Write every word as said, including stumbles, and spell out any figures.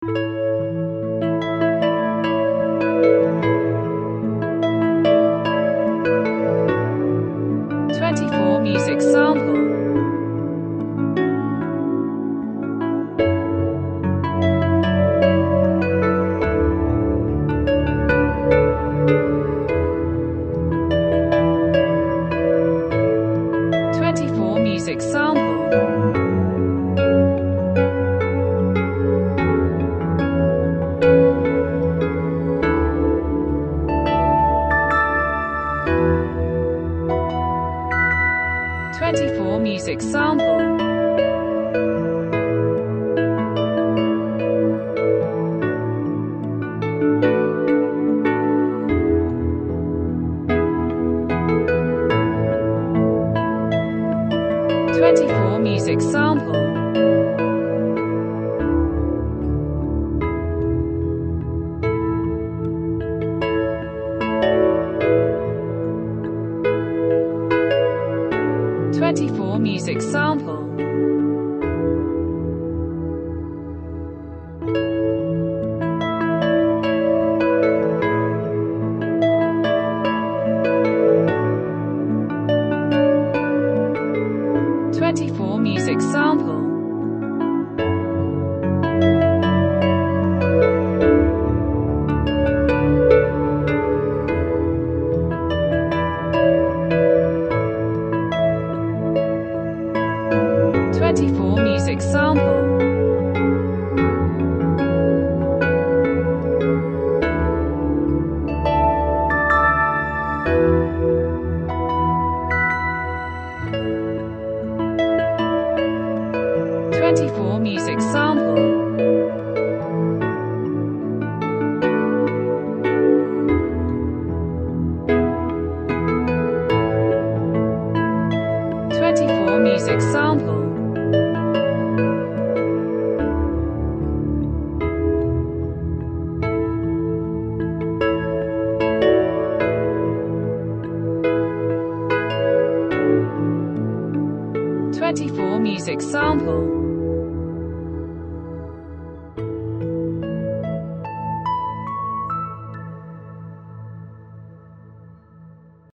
twenty-four music sample. twenty-four music sample. twenty-four music sample. twenty-four music sample. twenty-four music sample. twenty-four music sample. twenty-four music sample. twenty-four music sample. twenty-four music sample. twenty-four music sample.